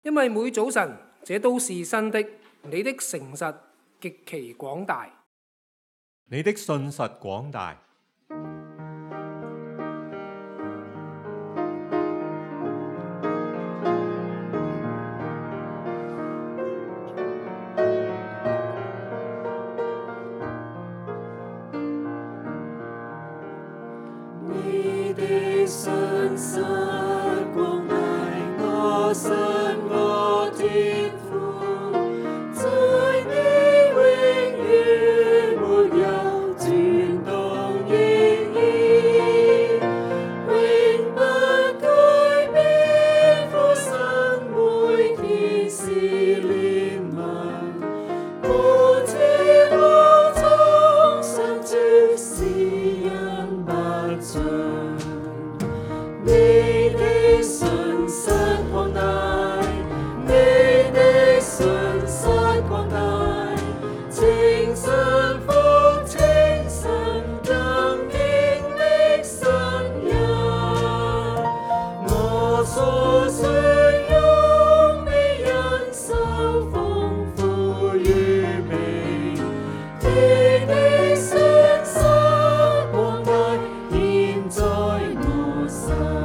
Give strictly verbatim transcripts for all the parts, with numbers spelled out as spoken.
因為每早晨這都是新的，你的誠實極其廣大。 你的信實廣大。 你的信實廣大，我信我天父，在你永遠沒有轉動意義，永不改變，父神每天是憐憫，無天路中神主是人不盡。你的信實廣大，你的信實廣大，清晨復清晨更經歷神人，我所需用你忍受豐富預備，你的信實廣大，現在我身。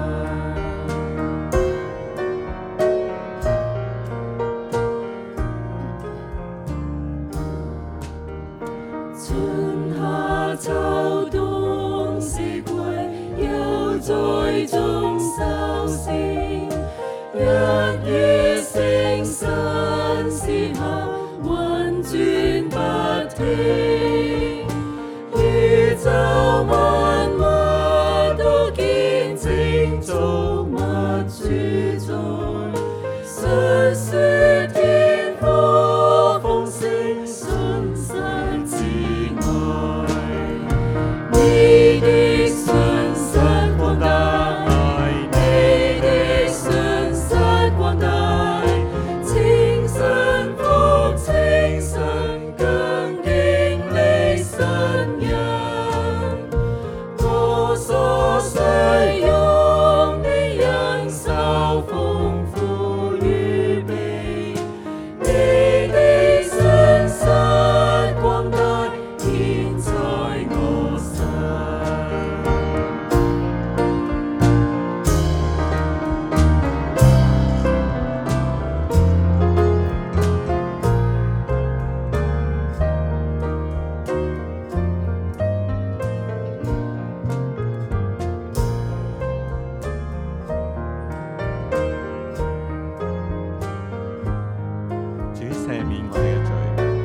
春夏秋冬四季，又在中修飾，日月星辰時候運轉不停，宇宙萬物都見證造物主宰，述說天父豐盛信實慈愛，你的信實廣大，你的信實廣大，清晨復清晨更經歷神人，我所需用你忍受豐富預備，你的信實廣大，現在我身。 主赦免我哋嘅罪。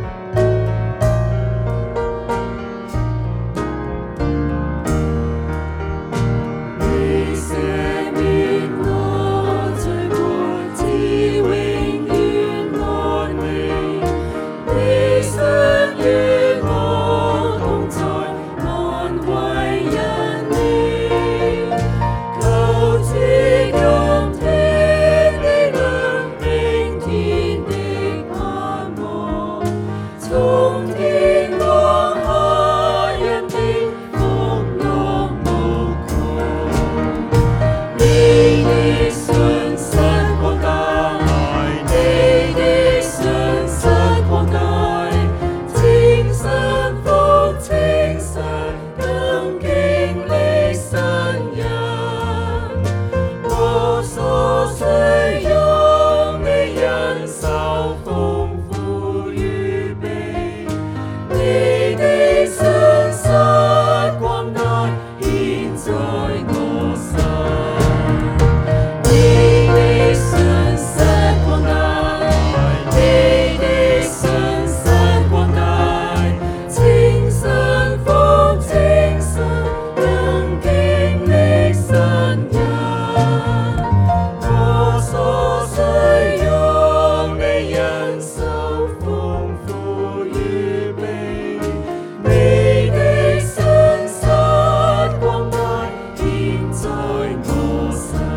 你赦免我罪過，賜永遠安寧，你常與我同在，安慰人你，求賜今天的亮，明天的盼望，從天降下人的福樂無窮，你的信實廣大，你的信實廣大，清晨復清晨更經歷神人，我所需用你忍受豐富預備，你的信實廣大，現在我身。你的信實廣大，你的信實廣大，清晨復清晨更經歷神人，我所需用你忍受豐富預備，你的信實廣大，現在我身。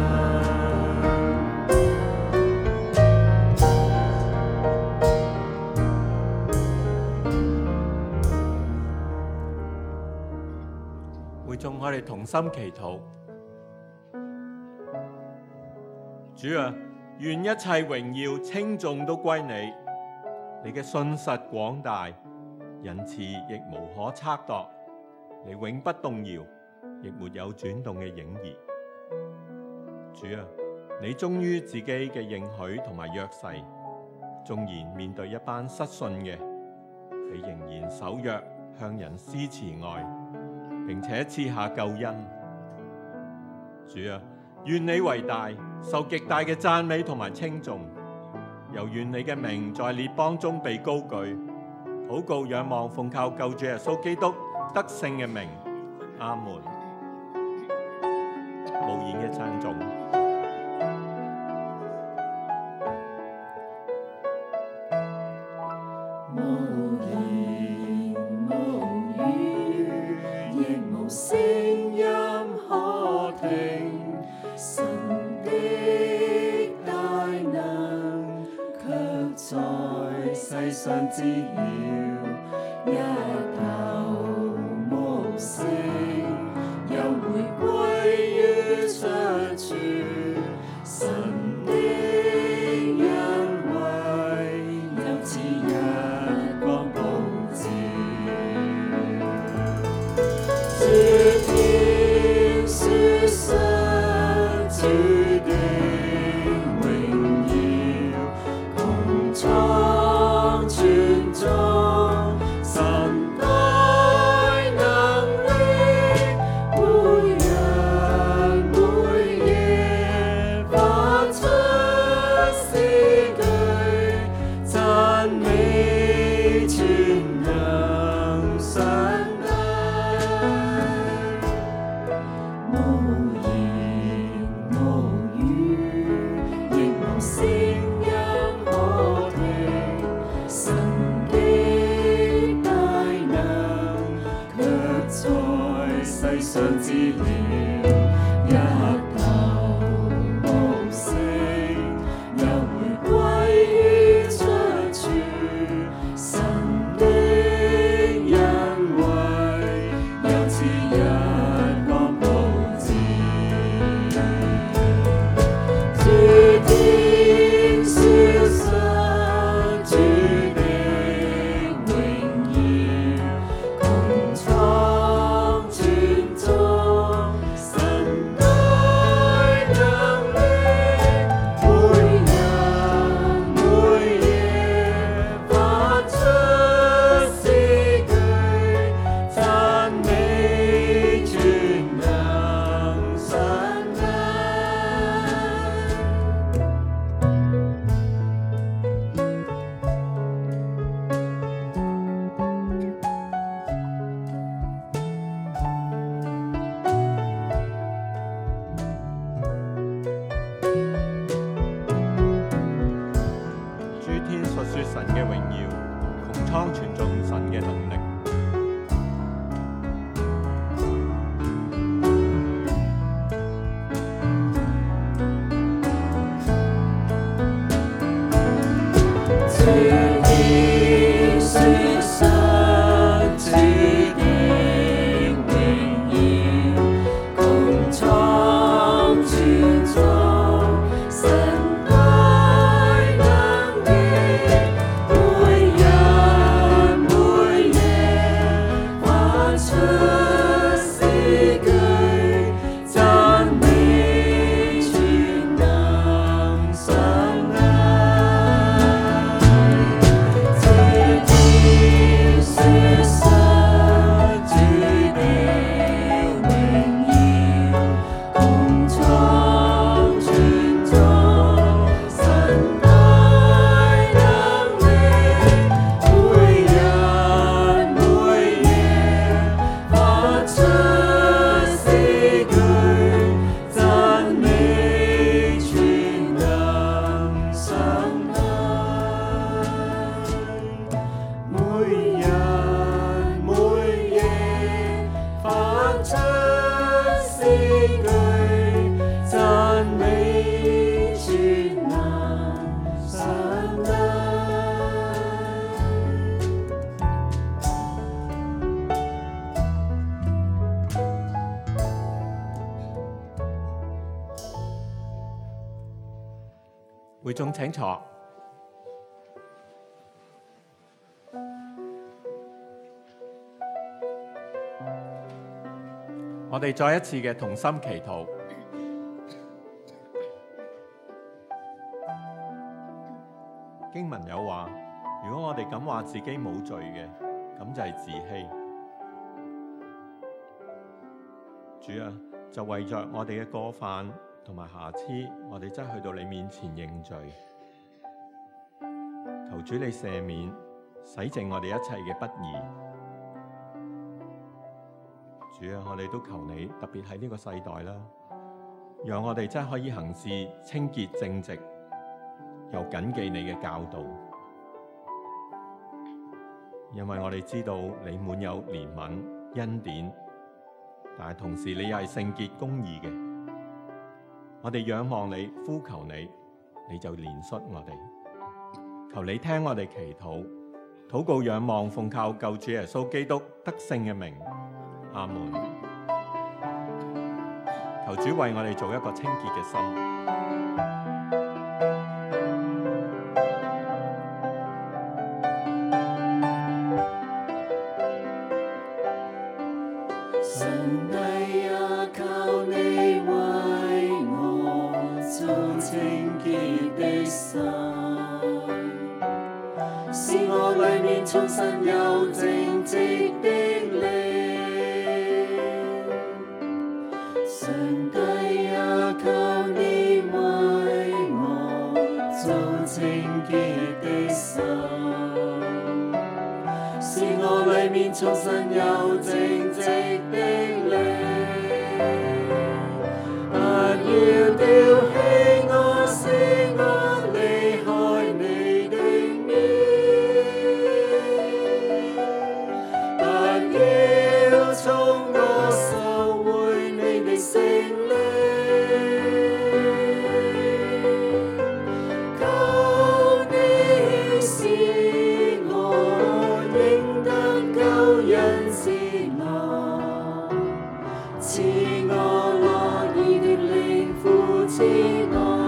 會眾我哋同心祈禱。主啊， 願一切榮耀稱頌都歸你。你嘅信實廣大，仁慈亦無可測度。你永不動搖，亦沒有轉動嘅影兒。主啊，你忠於自己嘅應許同埋約誓，縱然面對一班失信嘅，你仍然守約，向人施慈愛，並且賜下救恩。主啊，願你為大，受極大嘅讚美同埋稱頌，又願你嘅名在列邦中被高舉。禱告仰望奉靠救主耶穌基督得勝嘅名，阿門。無言嘅讚頌。 無言無語，亦無聲音可聽，神的大能卻在世上知曉，一頭無聲，又回歸於出處，神的恩惠又似日光普照，諸天書述主的榮耀，穹蒼傳頌神大能力，每日每夜發出詩句，讚美全能上帝。無言無語，亦無聲音可聽，神的大能卻在世上知曉，一頭無聲，又回歸於出處，神的恩惠又似日光普照，諸天書述主的榮耀，穹蒼傳頌神大能力，每日每夜發出詩句，讚美全能上帝。 諸天述說神嘅榮耀，穹蒼傳頌神嘅能力。 諸天書述主的榮耀，穹蒼傳頌神大能力，每日每夜發出詩句，讚美全能上帝。 會眾請坐。我哋再一次嘅同心祈禱。經文有話，如果我哋敢話自己冇罪嘅，咁就係自欺。主啊，就為着我哋嘅過犯同埋瑕疵，我哋真係去到你面前認罪，求主你赦免，洗淨我哋一切嘅不義。主啊，我哋都求你，特別喺呢個世代啦，讓我哋真係可以行事清潔正直，又謹記你嘅教導。因為我哋知道你滿有憐憫恩典，但係同時你又係聖潔公義嘅。我哋仰望你，呼求你，你就憐恤我哋。求你聽我哋祈禱，禱告仰望，奉靠救主耶穌基督得勝嘅名。阿門。求主為我哋做一個清潔嘅心。 上帝啊，求你為我做清潔的心，使我裡面重新有正直的靈。上帝啊，求你為我做清潔的心，使我裡面重新有正直的靈。不要丟棄我，使我離開你的面，不要從我收回你的聖靈。求你使我認得救恩之樂，賜我樂意的靈扶持我。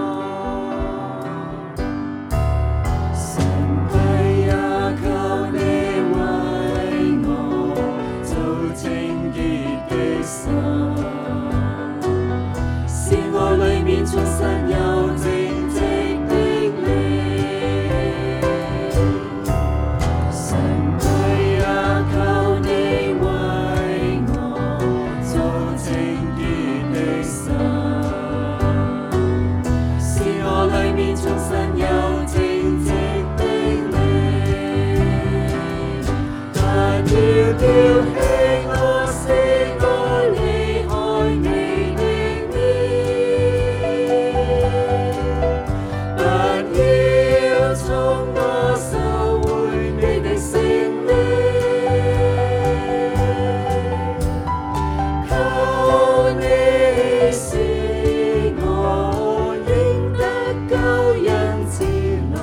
上帝啊，求你為我做清潔的心，使我裡面重新有正直的靈。上帝啊，求你為我做清潔的心，使我裡面重新有正直的靈。不要丟棄我，使我離開你的面，不要從我收回你的聖靈。求你使我認得救恩之樂，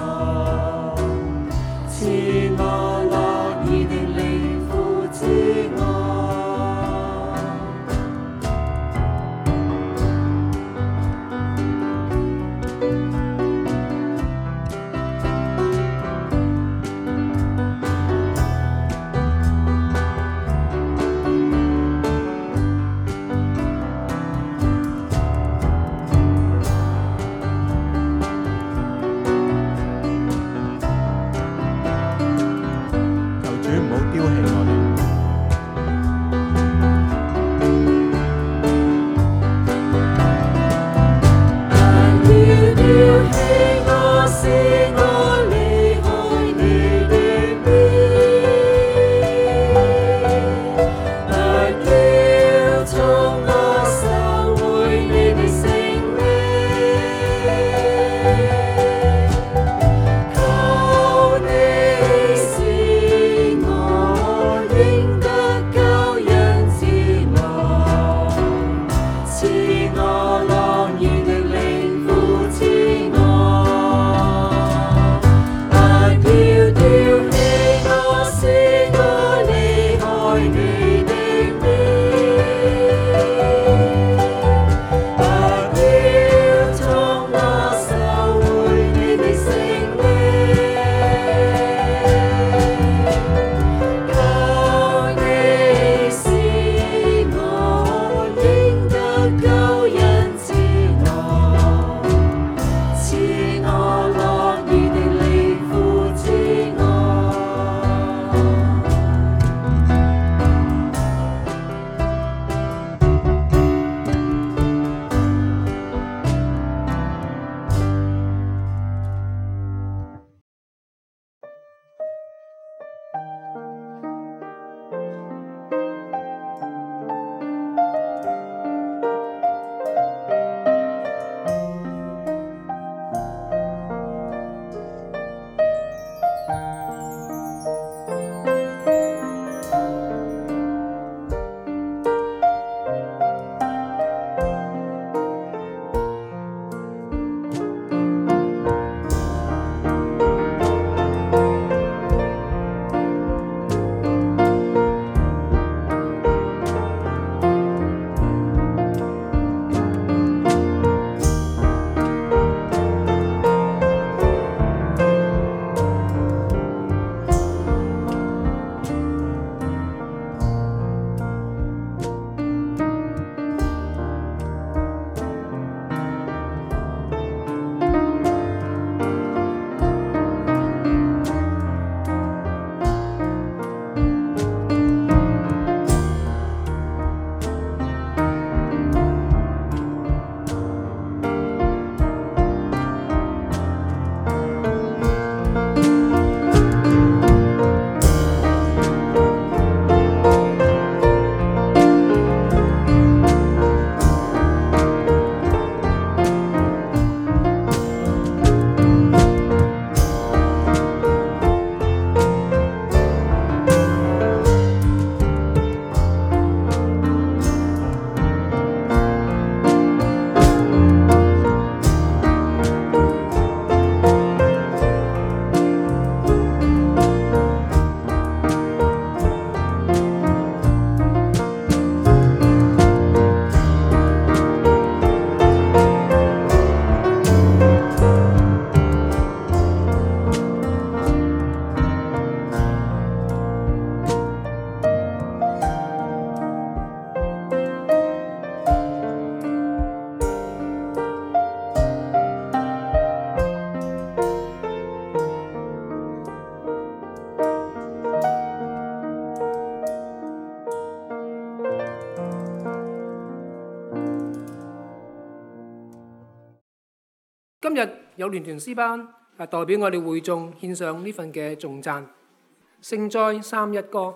有聯團詩班啊代表我哋會眾獻上呢份嘅頌讚。聖哉三一歌。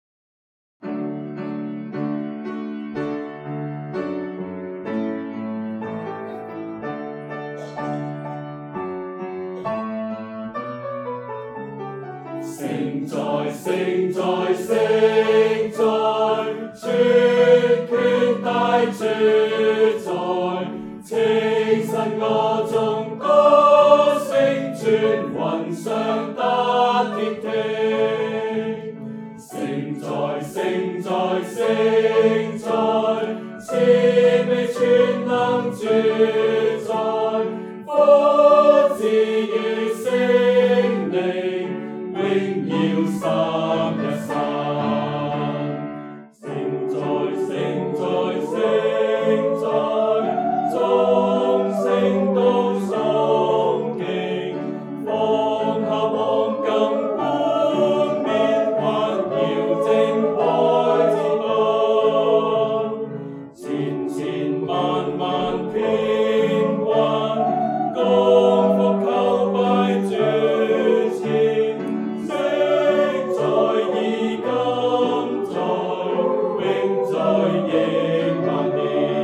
聖哉聖哉聖哉，全權大主宰，清晨我眾歌聲傳雲上得天聽。聖哉聖哉聖哉，賜美全能主宰，父子與聖靈，榮耀三一神。聖哉聖哉聖哉，眾聖都誦經，放下妄感冠冕，環繞正海之濱，千千萬萬遍雲，恭伏叩拜主前，昔在而今在，永在億萬年。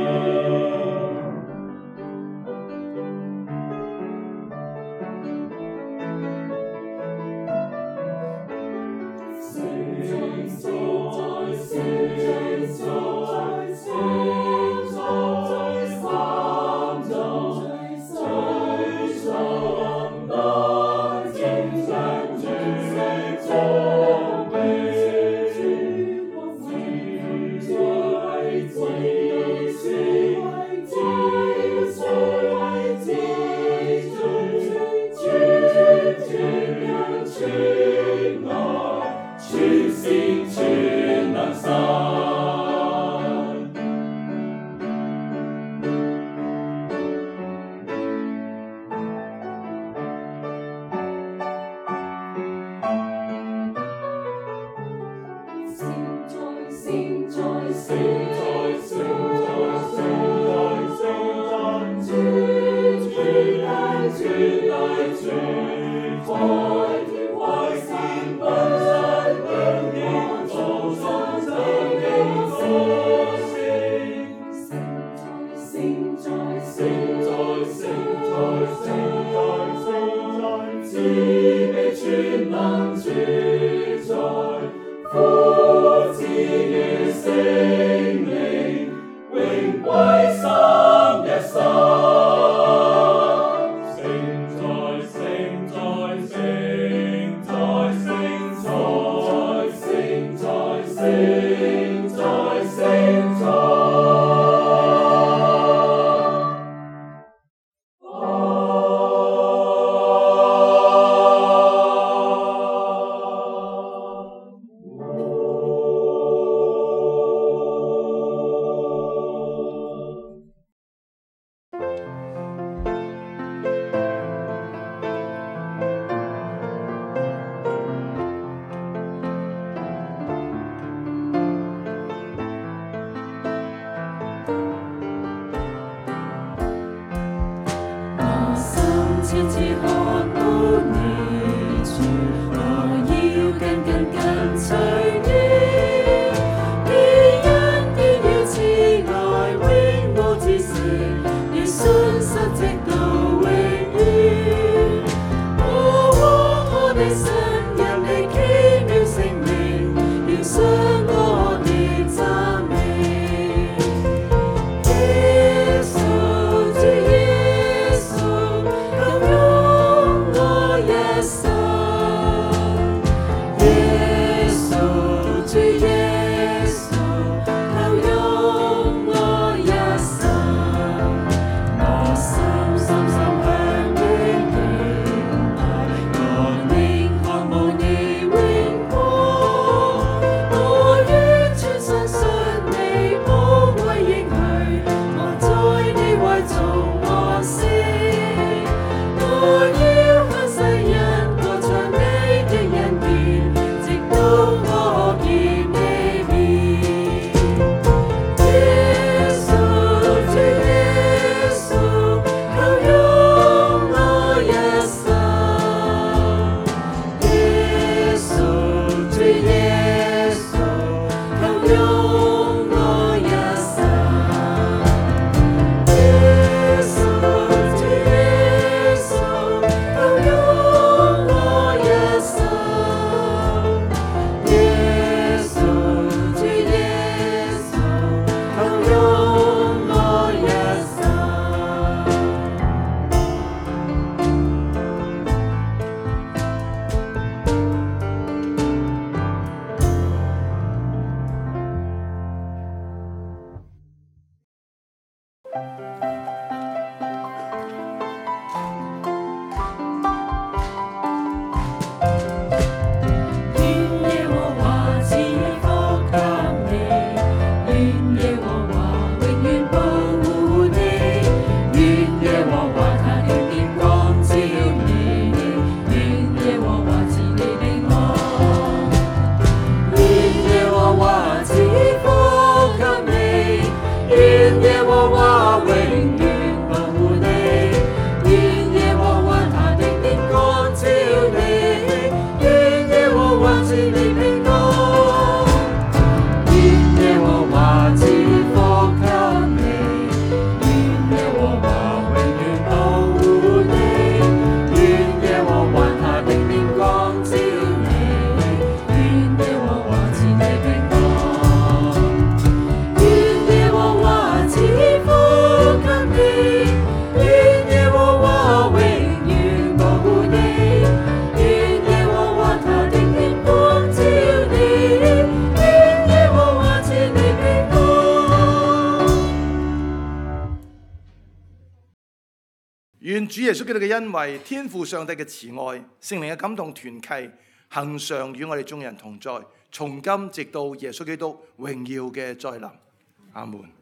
聖哉聖哉聖哉聖哉，三在最深能見着主光明，智慧知識知水知主，全天人全愛，全善全能神。聖哉聖哉聖哉聖哉，主大主大主，開天開山奔山奔野，造山真理作聖。聖哉聖哉聖哉聖哉聖哉，至美全能主宰，父子與聖靈，榮歸三一神。聖哉聖哉聖主耶穌基督嘅恩惠、天父上帝嘅慈愛、聖靈嘅感動團契，恒常與我哋眾人同在，從今直到耶穌基督榮耀嘅再臨。阿門。